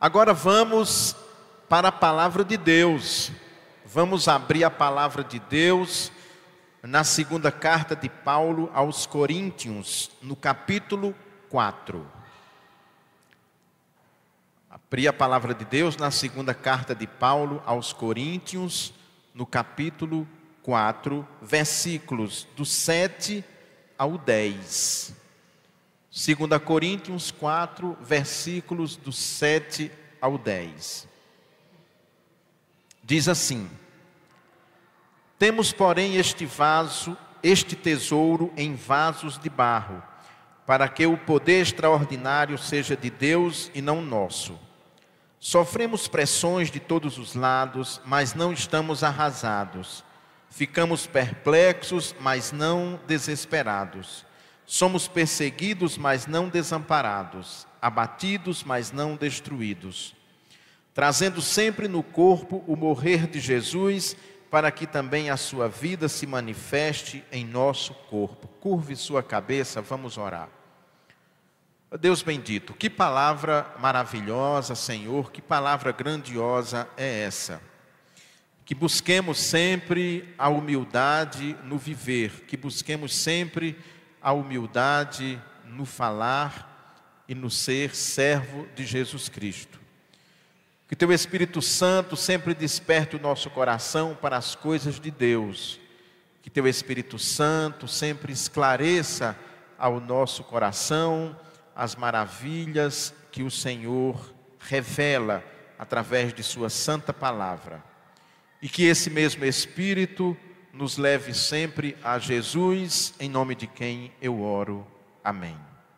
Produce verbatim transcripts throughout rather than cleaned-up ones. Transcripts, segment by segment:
Agora vamos para a palavra de Deus. Vamos abrir a palavra de Deus na segunda carta de Paulo aos Coríntios, no capítulo quatro. Abrir a palavra de Deus na segunda carta de Paulo aos Coríntios, no capítulo quatro, versículos do sete ao dez. segunda Coríntios quatro, versículos do sete ao dez. Diz assim: Temos, porém, este vaso, este tesouro em vasos de barro, para que o poder extraordinário seja de Deus e não nosso. Sofremos pressões de todos os lados, mas não estamos arrasados. Ficamos perplexos, mas não desesperados. Somos perseguidos, mas não desamparados. Abatidos, mas não destruídos. Trazendo sempre no corpo o morrer de Jesus, para que também a sua vida se manifeste em nosso corpo. Curve sua cabeça, vamos orar. Deus bendito, que palavra maravilhosa, Senhor, que palavra grandiosa é essa. Que busquemos sempre a humildade no viver, que busquemos sempre a humildade no falar e no ser servo de Jesus Cristo. Que Teu Espírito Santo sempre desperte o nosso coração para as coisas de Deus. Que Teu Espírito Santo sempre esclareça ao nosso coração as maravilhas que o Senhor revela através de Sua santa palavra. E que esse mesmo Espírito nos leve sempre a Jesus, em nome de quem eu oro. Amém.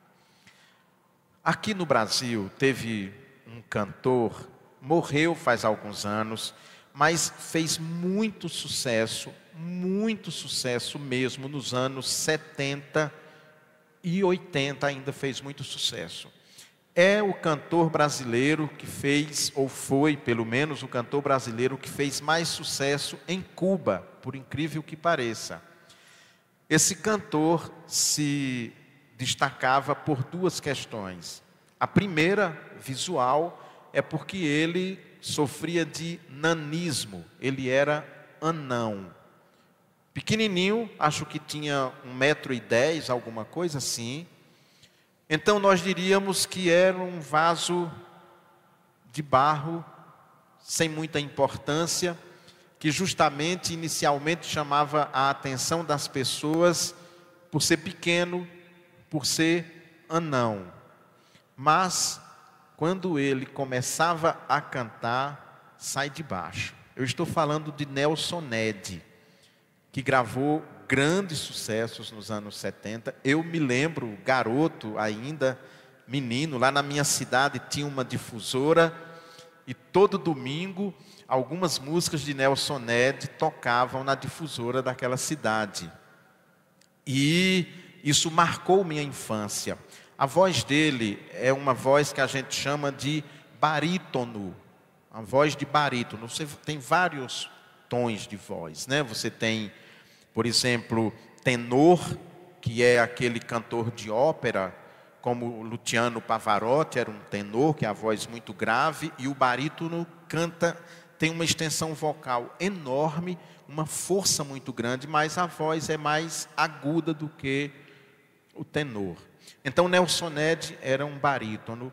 Aqui no Brasil teve um cantor, morreu faz alguns anos, mas fez muito sucesso, muito sucesso mesmo nos anos setenta e oitenta, ainda fez muito sucesso. É o cantor brasileiro que fez, ou foi pelo menos o cantor brasileiro que fez mais sucesso em Cuba, por incrível que pareça. Esse cantor se destacava por duas questões. A primeira, visual, é porque ele sofria de nanismo, ele era anão. Pequenininho, acho que tinha um metro e dez, alguma coisa assim. Então nós diríamos que era um vaso de barro, sem muita importância, que justamente inicialmente chamava a atenção das pessoas por ser pequeno, por ser anão. Mas quando ele começava a cantar, sai de baixo. Eu estou falando de Nelson Ned, que gravou grandes sucessos nos anos setenta. Eu me lembro, garoto ainda, menino, lá na minha cidade tinha uma difusora e todo domingo algumas músicas de Nelson Ned tocavam na difusora daquela cidade. E isso marcou minha infância. A voz dele é uma voz que a gente chama de barítono, a voz de barítono. Você tem vários tons de voz, né? Você tem, por exemplo, tenor, que é aquele cantor de ópera, como Luciano Pavarotti, era um tenor, que é a voz muito grave, e o barítono canta, tem uma extensão vocal enorme, uma força muito grande, mas a voz é mais aguda do que o tenor. Então Nelson Ned era um barítono,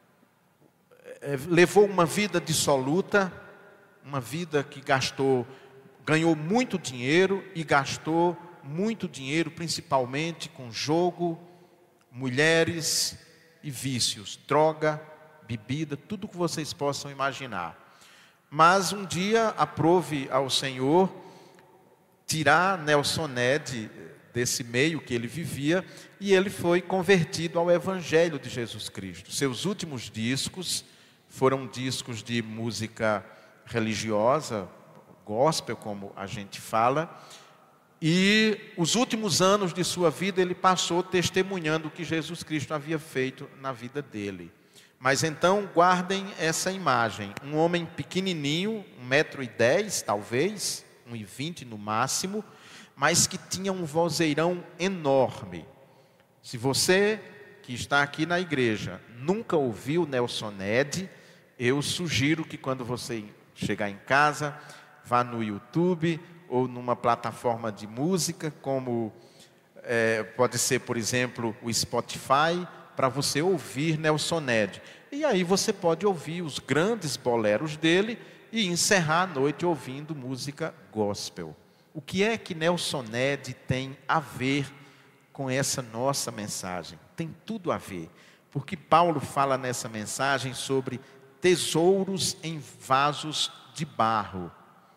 levou uma vida dissoluta, uma vida que gastou, ganhou muito dinheiro e gastou muito dinheiro, principalmente com jogo, mulheres e vícios, droga, bebida, tudo que vocês possam imaginar. Mas um dia aprove ao Senhor tirar Nelson Ned desse meio que ele vivia, e ele foi convertido ao Evangelho de Jesus Cristo. Seus últimos discos foram discos de música religiosa, gospel, como a gente fala, e os últimos anos de sua vida ele passou testemunhando o que Jesus Cristo havia feito na vida dele. Mas então guardem essa imagem, um homem pequenininho, um metro e dez talvez, um e vinte no máximo, mas que tinha um vozeirão enorme. Se você que está aqui na igreja nunca ouviu Nelson Ned, eu sugiro que quando você chegar em casa, vá no YouTube ou numa plataforma de música, como é, pode ser, por exemplo, o Spotify, para você ouvir Nelson Ned. E aí você pode ouvir os grandes boleros dele e encerrar a noite ouvindo música gospel. O que é que Nelson Ned tem a ver com essa nossa mensagem? Tem tudo a ver, porque Paulo fala nessa mensagem sobre tesouros em vasos de barro.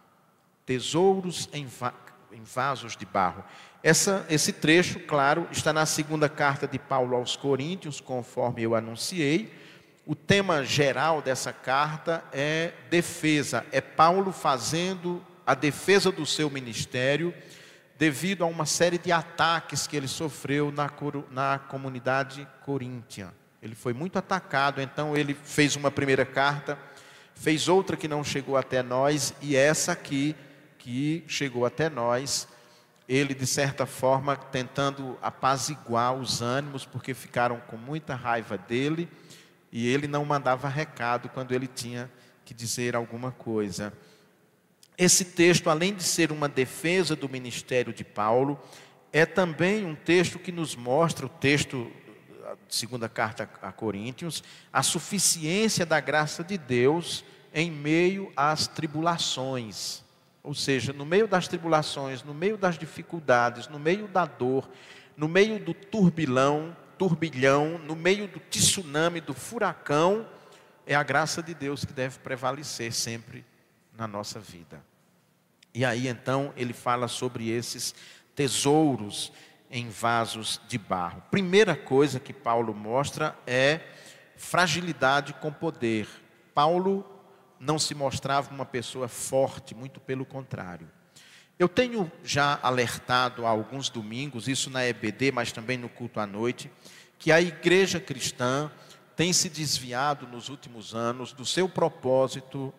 Tesouros em, va em vasos de barro. Essa, esse trecho, claro, está na segunda carta de Paulo aos Coríntios, conforme eu anunciei. O tema geral dessa carta é defesa. É Paulo fazendo a defesa do seu ministério devido a uma série de ataques que ele sofreu na, na comunidade coríntia. Ele foi muito atacado, então ele fez uma primeira carta, fez outra que não chegou até nós, e essa aqui, que chegou até nós, ele de certa forma tentando apaziguar os ânimos, porque ficaram com muita raiva dele, e ele não mandava recado quando ele tinha que dizer alguma coisa. Esse texto, além de ser uma defesa do ministério de Paulo, é também um texto que nos mostra, o texto da segunda carta a Coríntios, a suficiência da graça de Deus em meio às tribulações. Ou seja, no meio das tribulações, no meio das dificuldades, no meio da dor, no meio do turbilhão, turbilhão, no meio do tsunami, do furacão, é a graça de Deus que deve prevalecer sempre na nossa vida. E aí então ele fala sobre esses tesouros em vasos de barro. Primeira coisa que Paulo mostra é fragilidade com poder. Paulo não se mostrava uma pessoa forte, muito pelo contrário. Eu tenho já alertado há alguns domingos, isso na E B D, mas também no culto à noite, que a igreja cristã tem se desviado nos últimos anos do seu propósito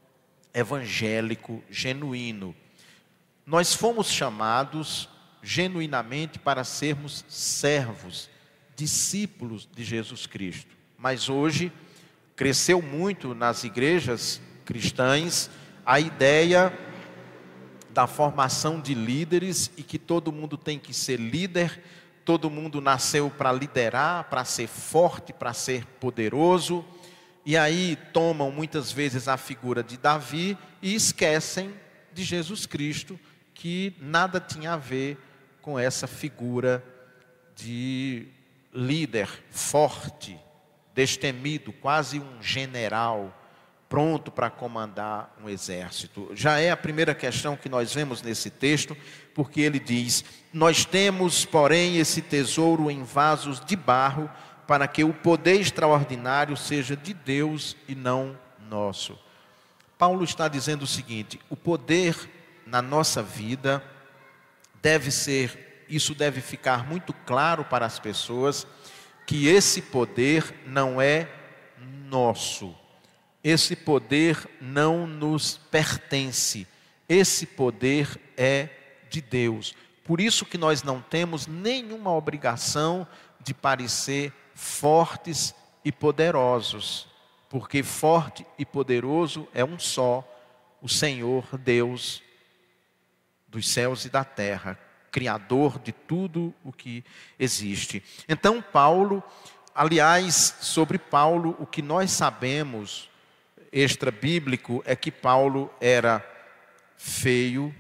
evangélico genuíno. Nós fomos chamados genuinamente para sermos servos, discípulos de Jesus Cristo. Mas hoje cresceu muito nas igrejas cristãs a ideia da formação de líderes e que todo mundo tem que ser líder, todo mundo nasceu para liderar, para ser forte, para ser poderoso. E aí tomam muitas vezes a figura de Davi e esquecem de Jesus Cristo, que nada tinha a ver com essa figura de líder forte, destemido, quase um general, pronto para comandar um exército. Já é a primeira questão que nós vemos nesse texto, porque ele diz: nós temos, porém, esse tesouro em vasos de barro, para que o poder extraordinário seja de Deus e não nosso. Paulo está dizendo o seguinte: o poder na nossa vida deve ser, isso deve ficar muito claro para as pessoas, que esse poder não é nosso. Esse poder não nos pertence. Esse poder é de Deus. Por isso que nós não temos nenhuma obrigação de parecer fortes e poderosos, porque forte e poderoso é um só, o Senhor Deus dos céus e da terra, Criador de tudo o que existe. Então Paulo, aliás, sobre Paulo, o que nós sabemos extra bíblico é que Paulo era feio,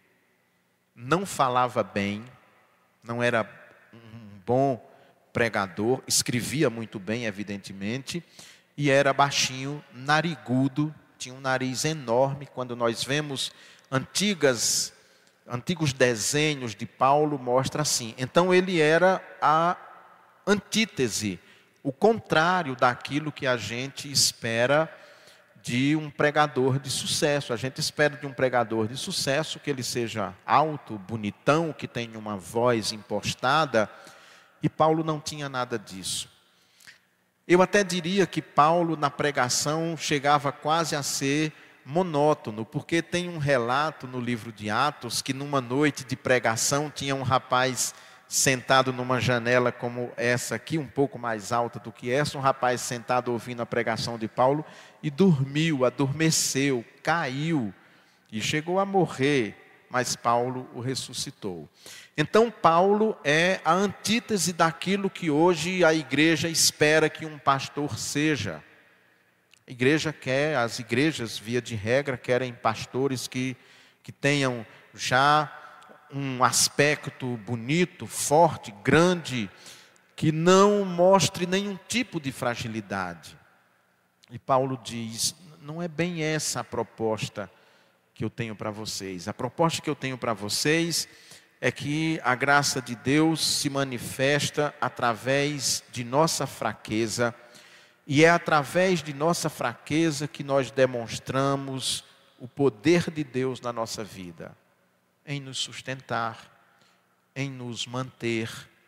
não falava bem, não era um bom pregador, escrevia muito bem, evidentemente, e era baixinho, narigudo, tinha um nariz enorme. Quando nós vemos antigas, antigos desenhos de Paulo, mostra assim. Então ele era a antítese, o contrário daquilo que a gente espera de um pregador de sucesso. A gente espera de um pregador de sucesso que ele seja alto, bonitão, que tenha uma voz impostada, e Paulo não tinha nada disso. Eu até diria que Paulo na pregação chegava quase a ser monótono, porque tem um relato no livro de Atos que numa noite de pregação tinha um rapaz sentado numa janela como essa aqui, um pouco mais alta do que essa, um rapaz sentado ouvindo a pregação de Paulo e dormiu, adormeceu, caiu e chegou a morrer, mas Paulo o ressuscitou. Então Paulo é a antítese daquilo que hoje a igreja espera que um pastor seja. A igreja quer, as igrejas, via de regra, querem pastores que, que tenham já um aspecto bonito, forte, grande, que não mostre nenhum tipo de fragilidade. E Paulo diz, não é bem essa a proposta que eu tenho para vocês. A proposta que eu tenho para vocês é que a graça de Deus se manifesta através de nossa fraqueza, e é através de nossa fraqueza que nós demonstramos o poder de Deus na nossa vida. Em nos sustentar, em nos manter,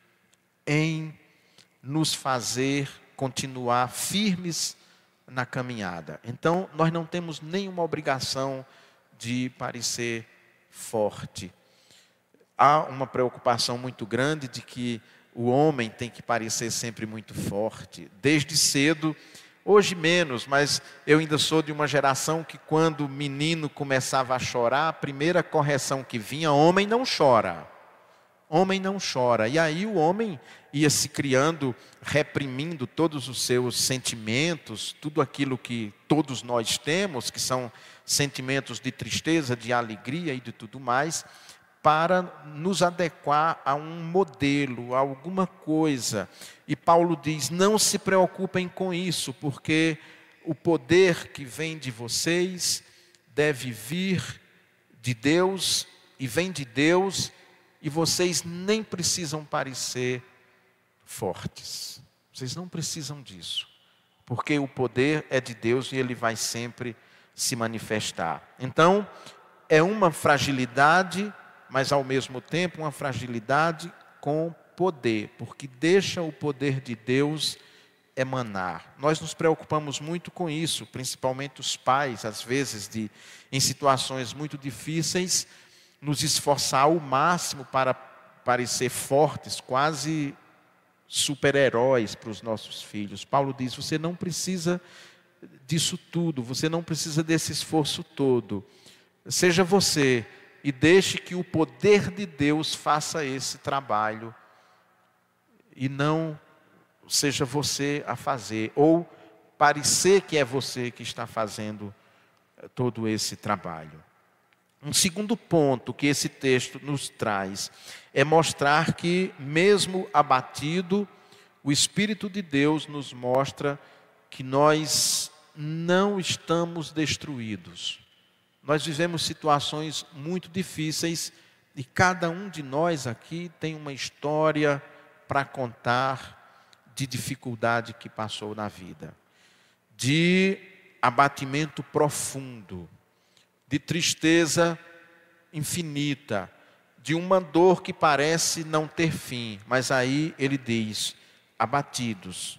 em nos fazer continuar firmes na caminhada. Então, nós não temos nenhuma obrigação de parecer forte. Há uma preocupação muito grande de que o homem tem que parecer sempre muito forte, desde cedo. Hoje menos, mas eu ainda sou de uma geração que quando o menino começava a chorar, a primeira correção que vinha, homem não chora. Homem não chora. E aí o homem ia se criando, reprimindo todos os seus sentimentos, tudo aquilo que todos nós temos, que são sentimentos de tristeza, de alegria e de tudo mais, para nos adequar a um modelo, a alguma coisa. E Paulo diz, não se preocupem com isso, porque o poder que vem de vocês deve vir de Deus, e vem de Deus, e vocês nem precisam parecer fortes. Vocês não precisam disso, porque o poder é de Deus e Ele vai sempre se manifestar. Então, é uma fragilidade, mas ao mesmo tempo uma fragilidade com poder, porque deixa o poder de Deus emanar. Nós nos preocupamos muito com isso, principalmente os pais, às vezes, de, em situações muito difíceis, nos esforçar ao máximo para parecer fortes, quase super-heróis para os nossos filhos. Paulo diz, você não precisa disso tudo, você não precisa desse esforço todo. Seja você e deixe que o poder de Deus faça esse trabalho e não seja você a fazer, ou parecer que é você que está fazendo todo esse trabalho. Um segundo ponto que esse texto nos traz é mostrar que, mesmo abatido, o Espírito de Deus nos mostra que nós não estamos destruídos. Nós vivemos situações muito difíceis e cada um de nós aqui tem uma história para contar de dificuldade que passou na vida, de abatimento profundo, de tristeza infinita, de uma dor que parece não ter fim. Mas aí ele diz, abatidos,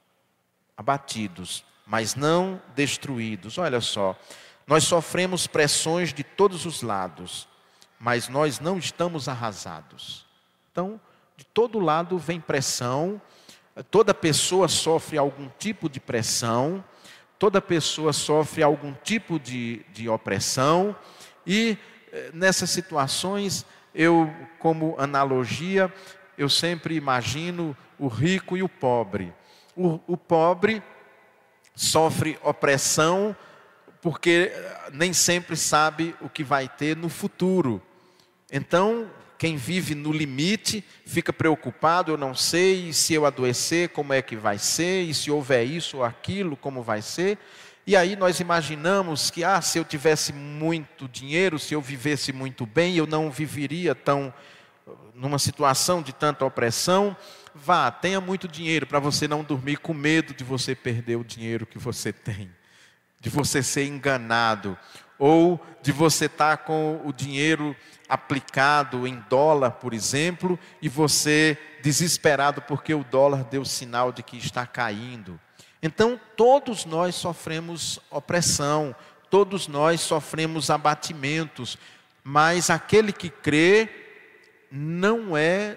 abatidos, mas não destruídos. Olha só, nós sofremos pressões de todos os lados, mas nós não estamos arrasados. Então, de todo lado vem pressão, toda pessoa sofre algum tipo de pressão, toda pessoa sofre algum tipo de, de opressão, e nessas situações, eu, como analogia, eu sempre imagino o rico e o pobre. O, o pobre sofre opressão porque nem sempre sabe o que vai ter no futuro. Então, quem vive no limite fica preocupado, eu não sei, e se eu adoecer, como é que vai ser, e se houver isso ou aquilo, como vai ser. E aí nós imaginamos que, ah, se eu tivesse muito dinheiro, se eu vivesse muito bem, eu não viveria tão, numa situação de tanta opressão. Vá, tenha muito dinheiro para você não dormir com medo de você perder o dinheiro que você tem, de você ser enganado, ou de você estar com o dinheiro aplicado em dólar, por exemplo, e você desesperado porque o dólar deu sinal de que está caindo. Então, todos nós sofremos opressão, todos nós sofremos abatimentos, mas aquele que crê não é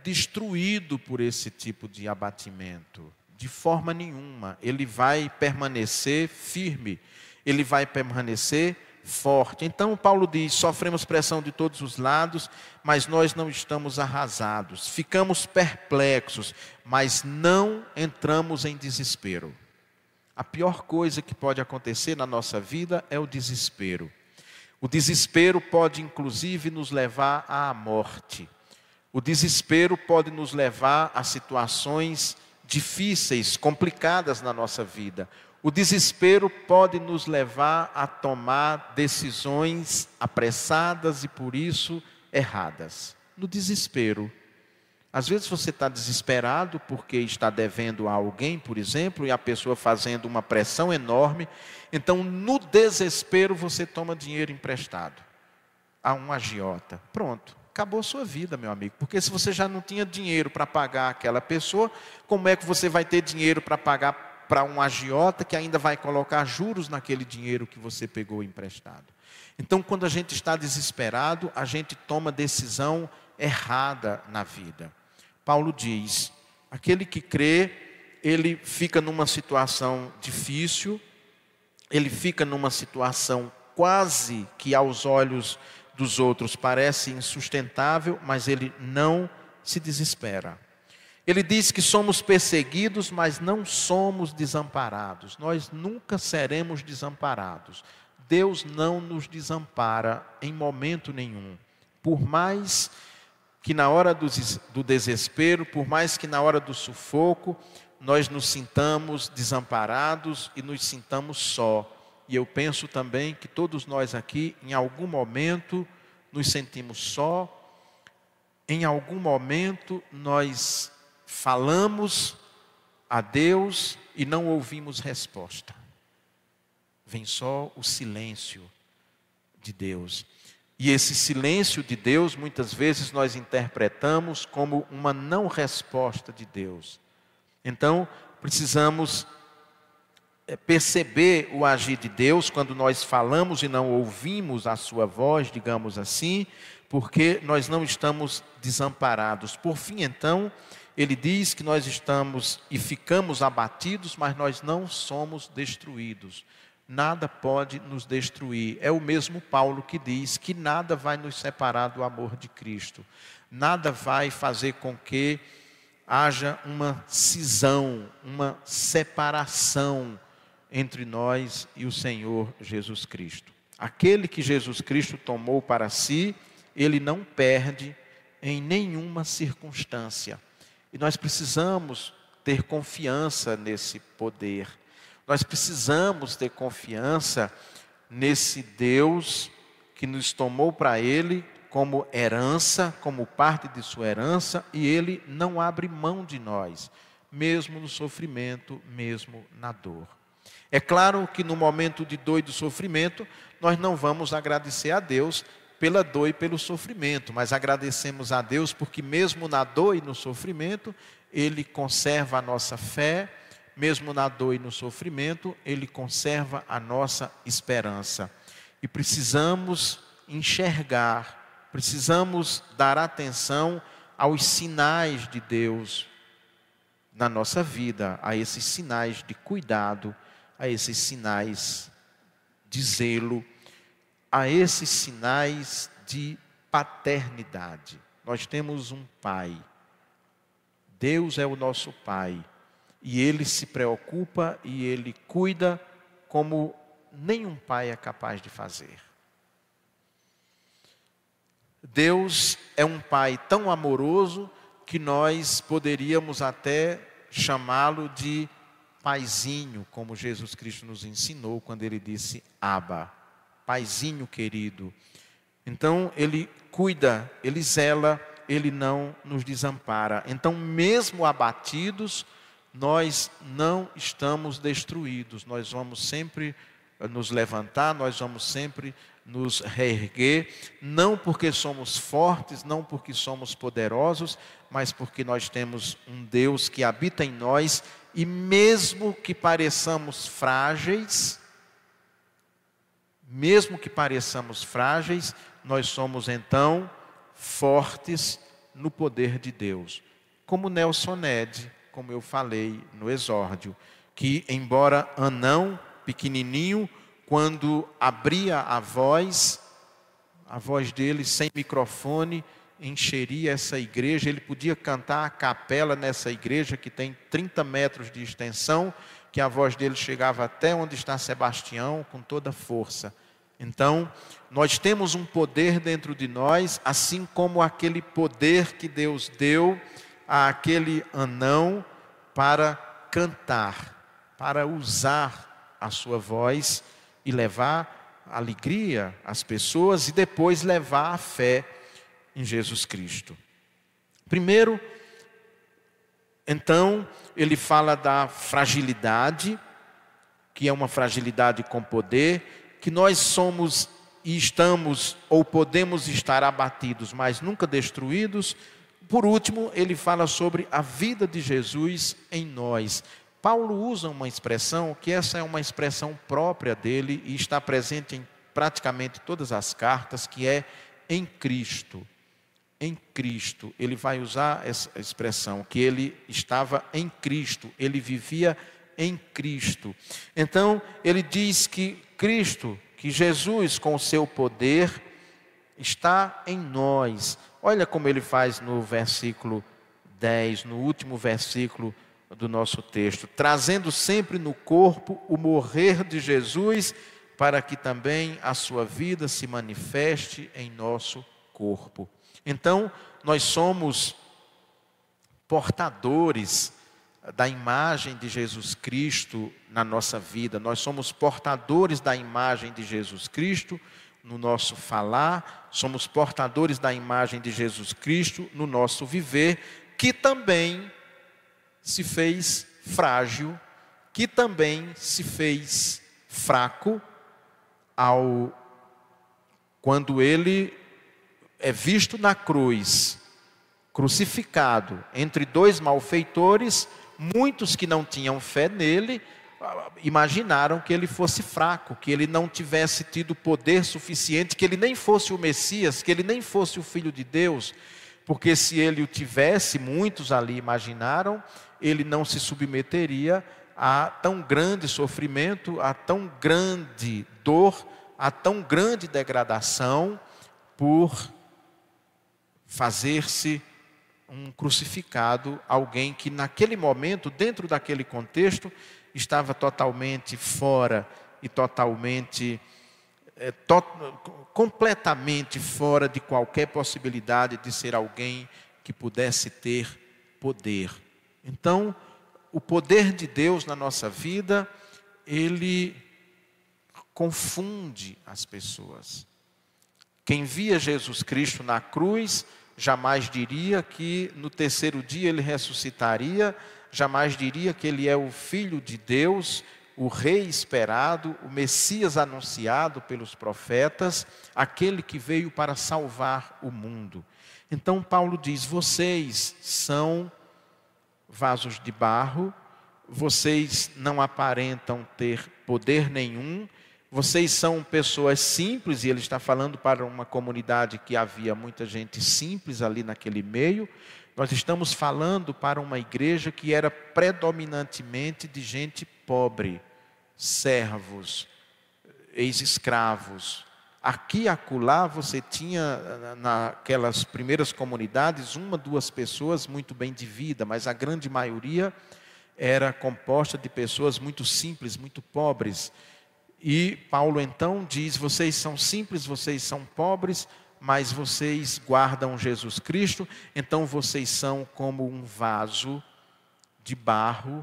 destruído por esse tipo de abatimento. De forma nenhuma. Ele vai permanecer firme. Ele vai permanecer forte. Então Paulo diz, sofremos pressão de todos os lados, mas nós não estamos arrasados. Ficamos perplexos, mas não entramos em desespero. A pior coisa que pode acontecer na nossa vida é o desespero. O desespero pode inclusive nos levar à morte. O desespero pode nos levar a situações difíceis, complicadas na nossa vida. O desespero pode nos levar a tomar decisões apressadas e por isso erradas. No desespero. Às vezes você está desesperado porque está devendo a alguém, por exemplo, e a pessoa fazendo uma pressão enorme. Então, no desespero, você toma dinheiro emprestado a um agiota. Pronto, acabou a sua vida, meu amigo. Porque se você já não tinha dinheiro para pagar aquela pessoa, como é que você vai ter dinheiro para pagar para um agiota que ainda vai colocar juros naquele dinheiro que você pegou emprestado? Então, quando a gente está desesperado, a gente toma decisão errada na vida. Paulo diz, aquele que crê, ele fica numa situação difícil, ele fica numa situação quase que aos olhos dos outros parece insustentável, mas ele não se desespera. Ele diz que somos perseguidos, mas não somos desamparados. Nós nunca seremos desamparados. Deus não nos desampara em momento nenhum. Por mais que na hora do, do desespero, por mais que na hora do sufoco, nós nos sintamos desamparados e nos sintamos só. E eu penso também que todos nós aqui, em algum momento, nos sentimos só. Em algum momento, nós falamos a Deus e não ouvimos resposta. Vem só o silêncio de Deus. E esse silêncio de Deus, muitas vezes nós interpretamos como uma não resposta de Deus. Então, precisamos perceber o agir de Deus quando nós falamos e não ouvimos a sua voz, digamos assim, porque nós não estamos desamparados. Por fim, então, ele diz que nós estamos e ficamos abatidos, mas nós não somos destruídos. Nada pode nos destruir. É o mesmo Paulo que diz que nada vai nos separar do amor de Cristo. Nada vai fazer com que haja uma cisão, uma separação entre nós e o Senhor Jesus Cristo. Aquele que Jesus Cristo tomou para si, ele não perde em nenhuma circunstância. E nós precisamos ter confiança nesse poder. Nós precisamos ter confiança nesse Deus que nos tomou para Ele como herança, como parte de sua herança, e Ele não abre mão de nós, mesmo no sofrimento, mesmo na dor. É claro que no momento de dor e do sofrimento, nós não vamos agradecer a Deus pela dor e pelo sofrimento, mas agradecemos a Deus porque mesmo na dor e no sofrimento, Ele conserva a nossa fé. Mesmo na dor e no sofrimento, Ele conserva a nossa esperança. E precisamos enxergar, precisamos dar atenção aos sinais de Deus na nossa vida, a esses sinais de cuidado, a esses sinais de zelo, a esses sinais de paternidade. Nós temos um Pai. Deus é o nosso Pai. E Ele se preocupa e Ele cuida como nenhum pai é capaz de fazer. Deus é um Pai tão amoroso que nós poderíamos até chamá-lo de Paizinho, como Jesus Cristo nos ensinou quando Ele disse Abba, Paizinho querido. Então Ele cuida, Ele zela, Ele não nos desampara. Então mesmo abatidos, nós não estamos destruídos, nós vamos sempre nos levantar, nós vamos sempre nos reerguer, não porque somos fortes, não porque somos poderosos, mas porque nós temos um Deus que habita em nós, e mesmo que pareçamos frágeis, mesmo que pareçamos frágeis, nós somos então fortes, no poder de Deus. Como Nelson Ned, como eu falei no exórdio, que embora anão, pequenininho, quando abria a voz, a voz dele sem microfone, encheria essa igreja. Ele podia cantar a capela nessa igreja que tem trinta metros de extensão, que a voz dele chegava até onde está Sebastião com toda força. Então, nós temos um poder dentro de nós, assim como aquele poder que Deus deu àquele anão para cantar, para usar a sua voz e levar alegria às pessoas e depois levar a fé em Jesus Cristo. Primeiro, então, ele fala da fragilidade, que é uma fragilidade com poder, que nós somos e estamos ou podemos estar abatidos, mas nunca destruídos. Por último, ele fala sobre a vida de Jesus em nós. Paulo usa uma expressão que essa é uma expressão própria dele e está presente em praticamente todas as cartas, que é em Cristo. Em Cristo, ele vai usar essa expressão, que ele estava em Cristo, ele vivia em Cristo. Então, ele diz que Cristo, que Jesus com o seu poder, está em nós. Olha como ele faz no versículo dez, no último versículo do nosso texto. Trazendo sempre no corpo o morrer de Jesus, para que também a sua vida se manifeste em nosso corpo. Então, nós somos portadores da imagem de Jesus Cristo na nossa vida. Nós somos portadores da imagem de Jesus Cristo no nosso falar. Somos portadores da imagem de Jesus Cristo no nosso viver, que também se fez frágil, que também se fez fraco ao quando ele é visto na cruz, crucificado, entre dois malfeitores. Muitos que não tinham fé nele, imaginaram que ele fosse fraco, que ele não tivesse tido poder suficiente, que ele nem fosse o Messias, que ele nem fosse o Filho de Deus, porque se ele o tivesse, muitos ali imaginaram, ele não se submeteria a tão grande sofrimento, a tão grande dor, a tão grande degradação, por fazer-se um crucificado, alguém que naquele momento, dentro daquele contexto, estava totalmente fora e totalmente, é, to, completamente fora de qualquer possibilidade de ser alguém que pudesse ter poder. Então, o poder de Deus na nossa vida, ele confunde as pessoas. Quem via Jesus Cristo na cruz, jamais diria que no terceiro dia ele ressuscitaria, jamais diria que ele é o Filho de Deus, o Rei esperado, o Messias anunciado pelos profetas, aquele que veio para salvar o mundo. Então Paulo diz, vocês são vasos de barro, vocês não aparentam ter poder nenhum, vocês são pessoas simples, e ele está falando para uma comunidade que havia muita gente simples ali naquele meio. Nós estamos falando para uma igreja que era predominantemente de gente pobre, servos, ex-escravos. Aqui e acolá você tinha naquelas primeiras comunidades uma, duas pessoas muito bem de vida, mas a grande maioria era composta de pessoas muito simples, muito pobres. E Paulo então diz, vocês são simples, vocês são pobres, mas vocês guardam Jesus Cristo, então vocês são como um vaso de barro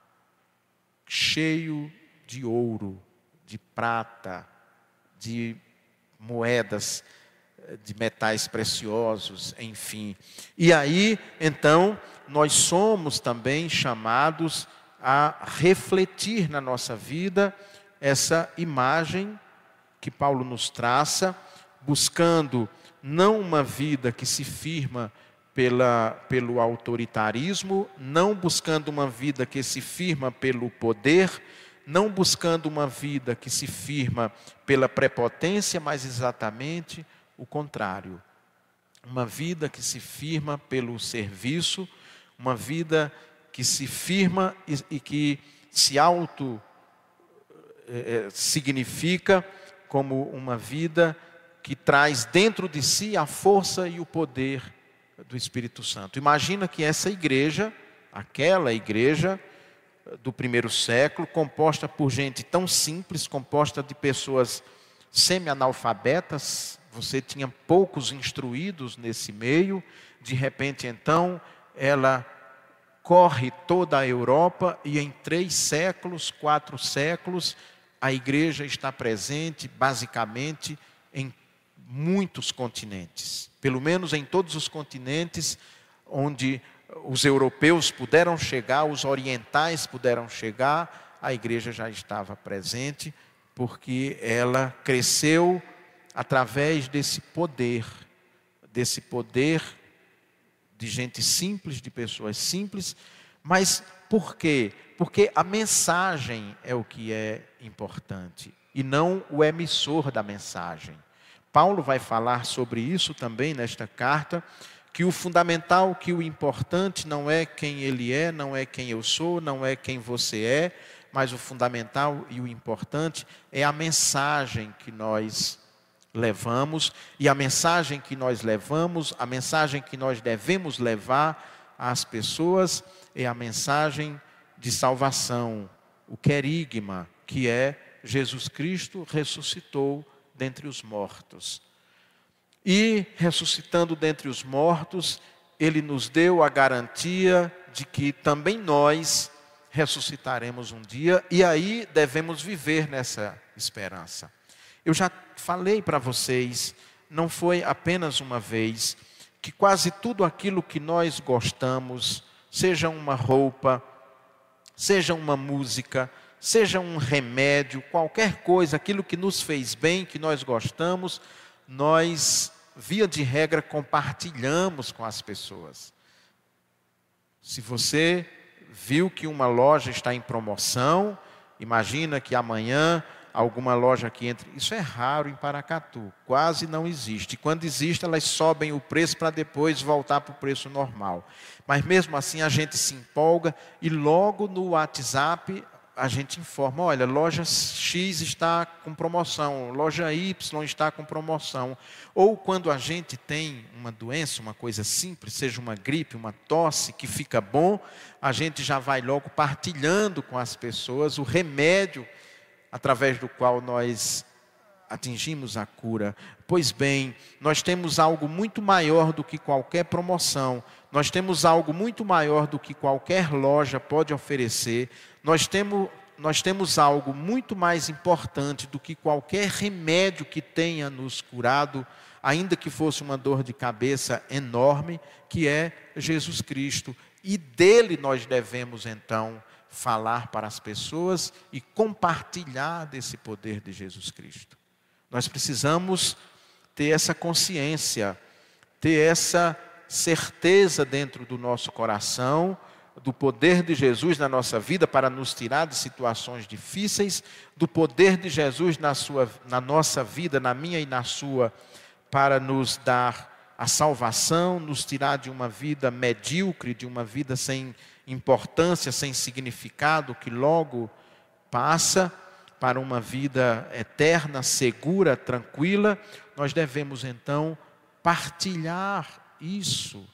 cheio de ouro, de prata, de moedas, de metais preciosos, enfim. E aí, então, nós somos também chamados a refletir na nossa vida essa imagem que Paulo nos traça, buscando não uma vida que se firma pela, pelo autoritarismo, não buscando uma vida que se firma pelo poder, não buscando uma vida que se firma pela prepotência, mas exatamente o contrário. uma vida que se firma pelo serviço, uma vida que se firma e, e que se auto é, significa como uma vida que traz dentro de si a força e o poder do Espírito Santo. Imagina que essa igreja, aquela igreja do primeiro século, composta por gente tão simples, composta de pessoas semi-analfabetas, você tinha poucos instruídos nesse meio, de repente então ela corre toda a Europa e em três séculos, quatro séculos, a igreja está presente basicamente em muitos continentes, pelo menos em todos os continentes onde os europeus puderam chegar, os orientais puderam chegar, a igreja já estava presente, porque ela cresceu através desse poder, desse poder de gente simples, de pessoas simples. Mas por quê? Porque a mensagem é o que é importante, e não o emissor da mensagem. Paulo vai falar sobre isso também nesta carta, que o fundamental, que o importante não é quem ele é, não é quem eu sou, não é quem você é, mas o fundamental e o importante é a mensagem que nós levamos, e a mensagem que nós levamos, a mensagem que nós devemos levar às pessoas é a mensagem de salvação, o querigma, que é Jesus Cristo ressuscitou dentre os mortos. E ressuscitando dentre os mortos, Ele nos deu a garantia de que também nós ressuscitaremos um dia, e aí devemos viver nessa esperança. Eu já falei para vocês, não foi apenas uma vez, que quase tudo aquilo que nós gostamos, seja uma roupa, seja uma música, seja um remédio, qualquer coisa, aquilo que nos fez bem, que nós gostamos, nós, via de regra, compartilhamos com as pessoas. Se você viu que uma loja está em promoção, imagina que amanhã alguma loja que entre, isso é raro em Paracatu, quase não existe. E quando existe, elas sobem o preço para depois voltar para o preço normal. Mas mesmo assim a gente se empolga e logo no WhatsApp a gente informa, olha, loja X está com promoção, loja Y está com promoção. Ou quando a gente tem uma doença, uma coisa simples, seja uma gripe, uma tosse, que fica bom, a gente já vai logo partilhando com as pessoas o remédio através do qual nós atingimos a cura. Pois bem, nós temos algo muito maior do que qualquer promoção, nós temos algo muito maior do que qualquer loja pode oferecer, nós temos, nós temos algo muito mais importante do que qualquer remédio que tenha nos curado, ainda que fosse uma dor de cabeça enorme, que é Jesus Cristo. E dele nós devemos então falar para as pessoas e compartilhar desse poder de Jesus Cristo. Nós precisamos ter essa consciência, ter essa certeza dentro do nosso coração, do poder de Jesus na nossa vida para nos tirar de situações difíceis, do poder de Jesus na, sua, na nossa vida, na minha e na sua, para nos dar a salvação, nos tirar de uma vida medíocre, de uma vida sem importância, sem significado, que logo passa, para uma vida eterna, segura, tranquila. Nós devemos então partilhar isso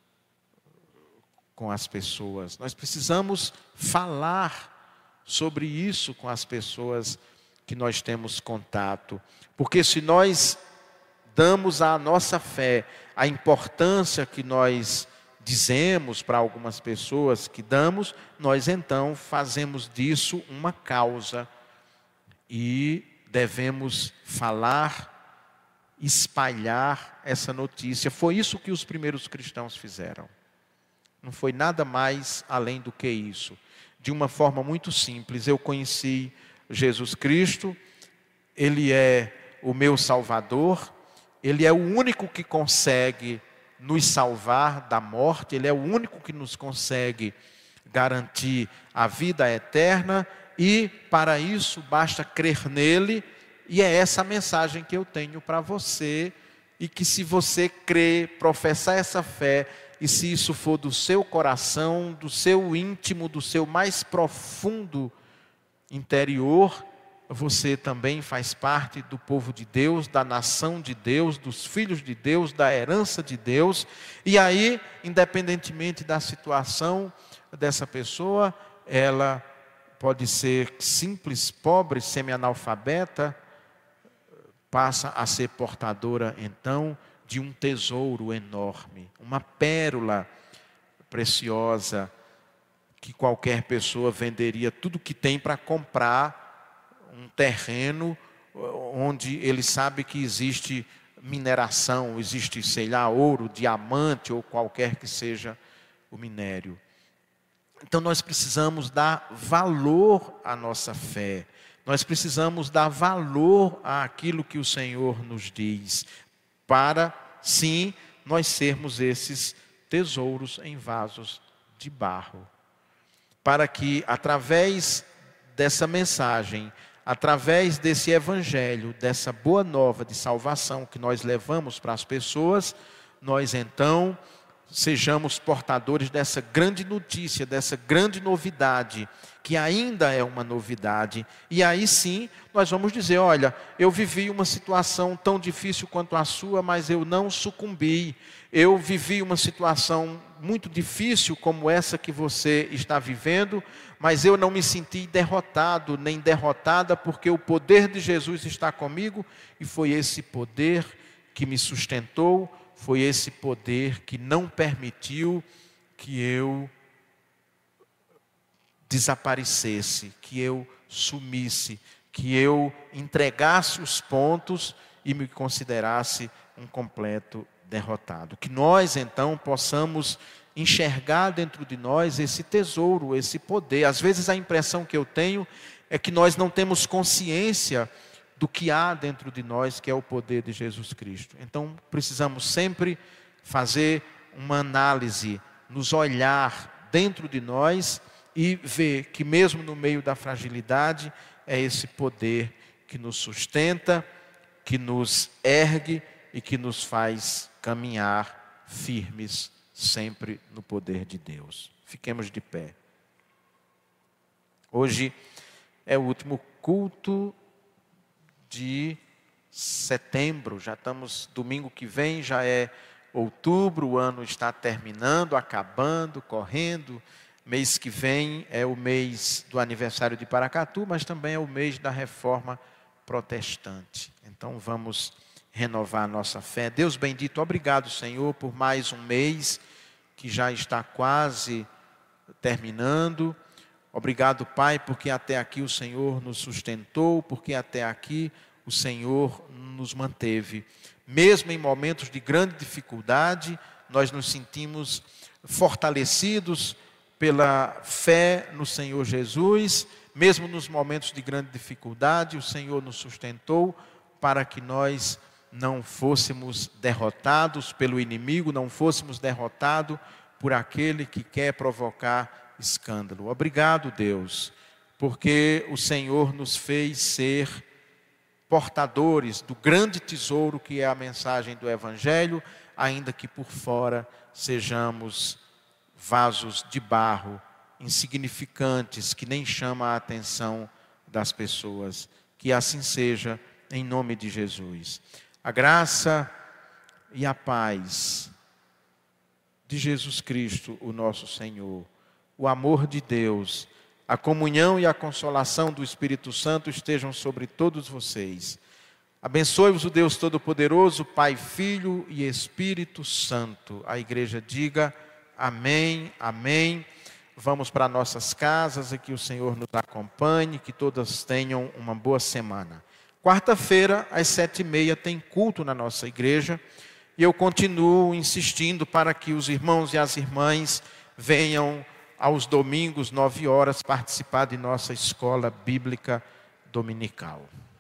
com as pessoas. Nós precisamos falar sobre isso com as pessoas que nós temos contato. Porque se nós damos à nossa fé a importância que nós dizemos para algumas pessoas que damos, nós então fazemos disso uma causa e devemos falar, espalhar essa notícia. Foi isso que os primeiros cristãos fizeram. Não foi nada mais além do que isso. De uma forma muito simples, eu conheci Jesus Cristo, Ele é o meu Salvador, Ele é o único que consegue nos salvar da morte, Ele é o único que nos consegue garantir a vida eterna, e para isso basta crer nele, e é essa a mensagem que eu tenho para você e que se você crer, professar essa fé, e se isso for do seu coração, do seu íntimo, do seu mais profundo interior, você também faz parte do povo de Deus, da nação de Deus, dos filhos de Deus, da herança de Deus. E aí, independentemente da situação dessa pessoa, ela pode ser simples, pobre, semi-analfabeta, passa a ser portadora, então, de um tesouro enorme, uma pérola preciosa, que qualquer pessoa venderia tudo que tem para comprar um terreno onde ele sabe que existe mineração, existe, sei lá, ouro, diamante ou qualquer que seja o minério. Então nós precisamos dar valor à nossa fé. Nós precisamos dar valor àquilo que o Senhor nos diz, para, sim, nós sermos esses tesouros em vasos de barro. Para que, através dessa mensagem, através desse evangelho, dessa boa nova de salvação que nós levamos para as pessoas, nós então sejamos portadores dessa grande notícia, dessa grande novidade, que ainda é uma novidade. E aí sim, nós vamos dizer, olha, eu vivi uma situação tão difícil quanto a sua, mas eu não sucumbi. Eu vivi uma situação muito difícil como essa que você está vivendo, mas eu não me senti derrotado, nem derrotada, porque o poder de Jesus está comigo, e foi esse poder que me sustentou, foi esse poder que não permitiu que eu desaparecesse, que eu sumisse, que eu entregasse os pontos e me considerasse um completo derrotado. Que nós então possamos enxergar dentro de nós esse tesouro, esse poder. Às vezes a impressão que eu tenho é que nós não temos consciência do que há dentro de nós, que é o poder de Jesus Cristo. Então precisamos sempre fazer uma análise, nos olhar dentro de nós e ver que mesmo no meio da fragilidade, é esse poder que nos sustenta, que nos ergue e que nos faz caminhar firmes sempre no poder de Deus. Fiquemos de pé. Hoje é o último culto de setembro, já estamos, domingo que vem já é outubro, o ano está terminando, acabando, correndo. Mês que vem é o mês do aniversário de Paracatu, mas também é o mês da reforma protestante. Então vamos renovar a nossa fé. Deus bendito, obrigado, Senhor, por mais um mês que já está quase terminando. Obrigado, Pai, porque até aqui o Senhor nos sustentou, porque até aqui o Senhor nos manteve. Mesmo em momentos de grande dificuldade, nós nos sentimos fortalecidos pela fé no Senhor Jesus. Mesmo nos momentos de grande dificuldade, o Senhor nos sustentou para que nós não fôssemos derrotados pelo inimigo, não fôssemos derrotados por aquele que quer provocar escândalo. Obrigado, Deus, porque o Senhor nos fez ser portadores do grande tesouro que é a mensagem do Evangelho, ainda que por fora sejamos vasos de barro, insignificantes, que nem chamam a atenção das pessoas. Que assim seja, em nome de Jesus. A graça e a paz de Jesus Cristo, o nosso Senhor, o amor de Deus, a comunhão e a consolação do Espírito Santo estejam sobre todos vocês. Abençoe-vos o Deus Todo-Poderoso, Pai, Filho e Espírito Santo. A igreja diga amém, amém. Vamos para nossas casas e que o Senhor nos acompanhe, que todas tenham uma boa semana. Quarta-feira, às sete e meia, tem culto na nossa igreja. E eu continuo insistindo para que os irmãos e as irmãs venham aos domingos, nove horas, participar de nossa escola bíblica dominical.